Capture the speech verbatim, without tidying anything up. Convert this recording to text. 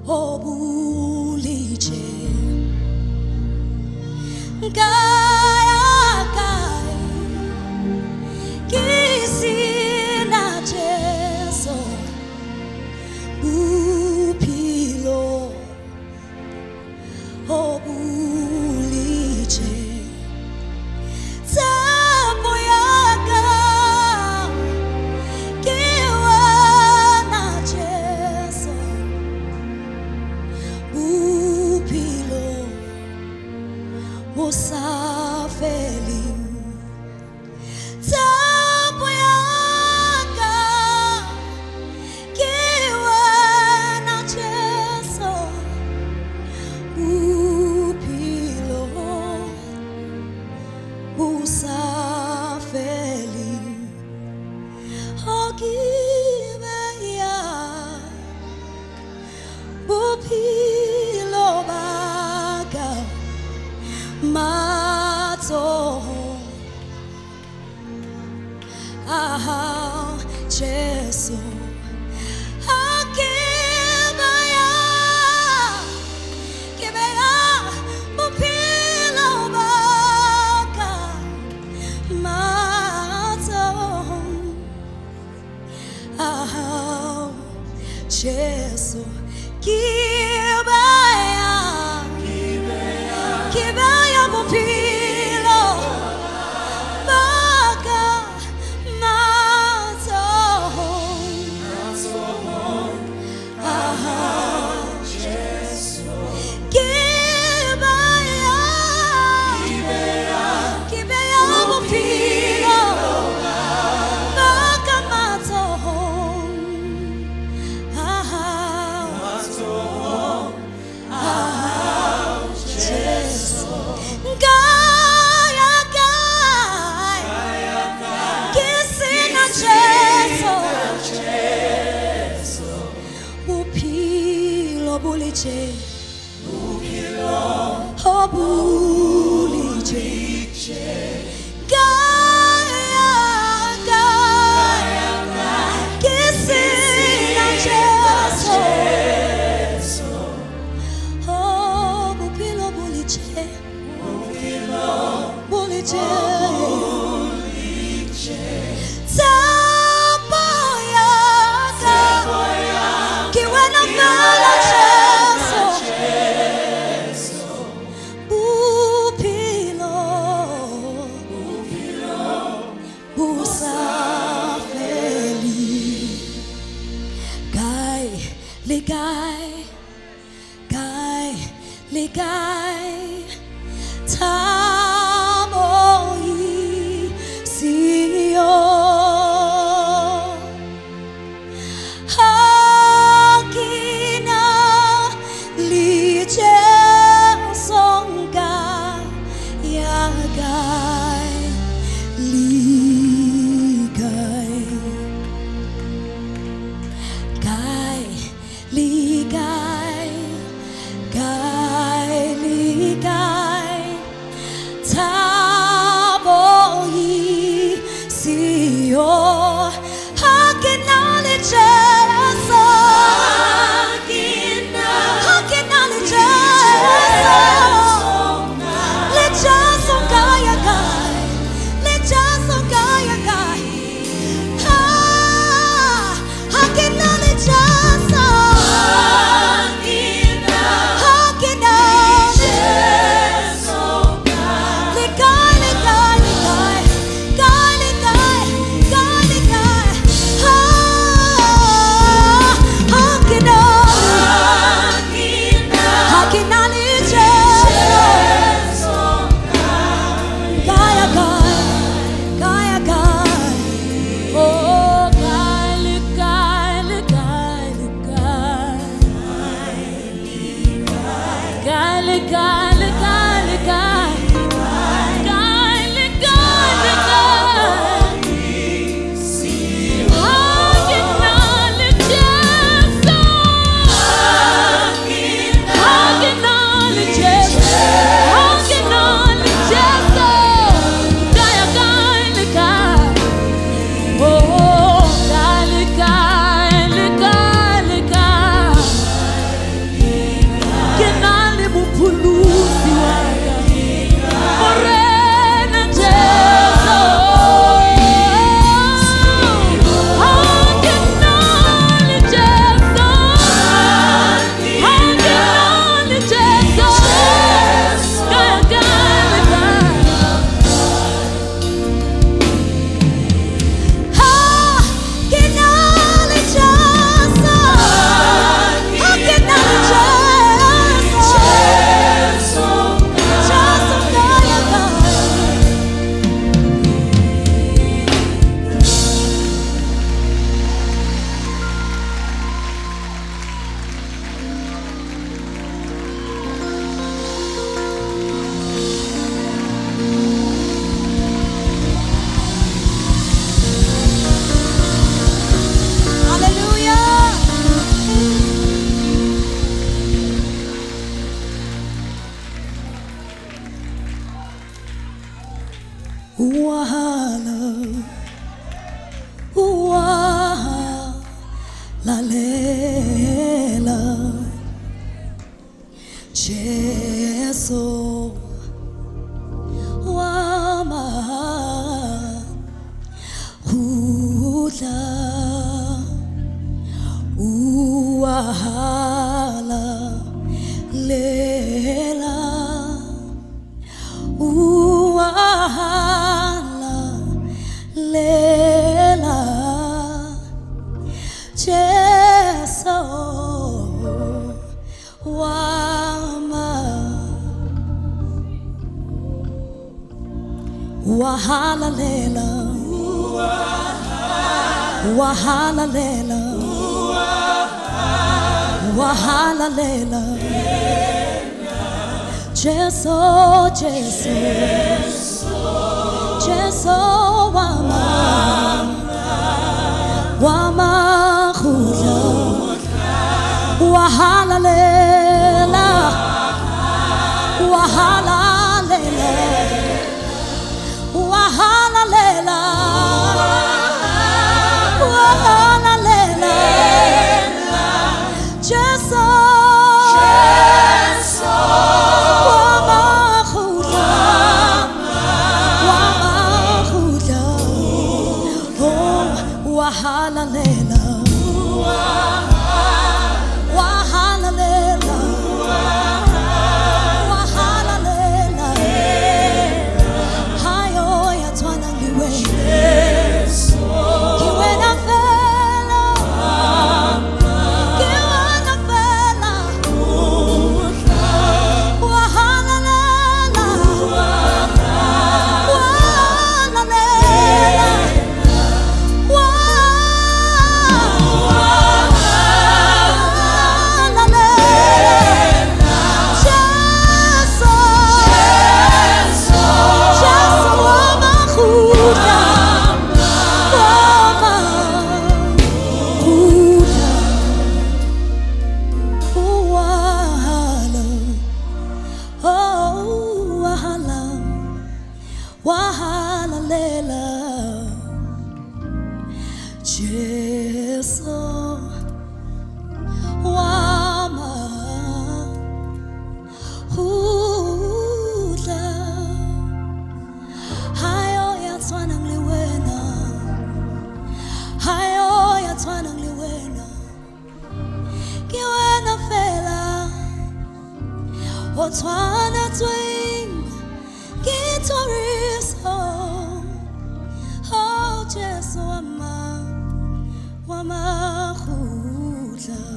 obuliche gaya kai kisina Jesu upilo obuliche Musafeli Tapoyaka Kiwa na Jesu Upilo Musafeli Ogibeya Upilo Baga Mato Ah Jesu Akibaya Kibaya Mupilo Baka Mato Ah Jesu Kibaya Kibaya Mupilo Baka Mato Ah Jesu Kibaya Kibaya Mupilo Baka Mato Ah Ah Jesu Gaya Gaya Kisina Jesu Upilo Buliche Oh Buliche Gaya Gaya Kisina Jesu Oh Upilo Buliche Buliche Tapoyaka Kiwena Fala Jesu Upilo Busafeli Gai Ligai Gai Ligai Tamoi Sio Hakina Liche Songa Yagai Ligai Gai Ligai Gai Ligai Taboi Sio Hakinali Jesu Hakinali Jesu Lejaso Gaya Gai Lejaso Gaya Gai Ah Hakinali Jesu Hakinali Jesu Ligai Ligai Ligai Gai Ligai Gai Ligai Ah Hakinali Hakinali Jesu Gaya Gai Gaya Gai Oh Gai Ligai Ligai Ligai Gai Ligai Ligai Ligai Gai Ligai Ligai Hakinali Jesu Hakinali Jesu Hakinali Jesu Gaya Gai Ligai Oh Gai Ligai Ligai Ligai lela uwahala lela Jesu wama wahala lela wahala lela wahala lela Jesu Jesu Jesu wama wama khula wahala lela wahala lela wahala lela wahala lela Jesu wama khula wama khula oh wahala lela wahala lela wahala lela hayo yatwana liwe kiwe na fela kiwe na fela wahala lela wahala lela wahala lela Jesu wama hula hayo yatwana ngliwena hayo yatwana ngliwena kiwena fela otwana twing Gitoriso oh Jesu wama wama khula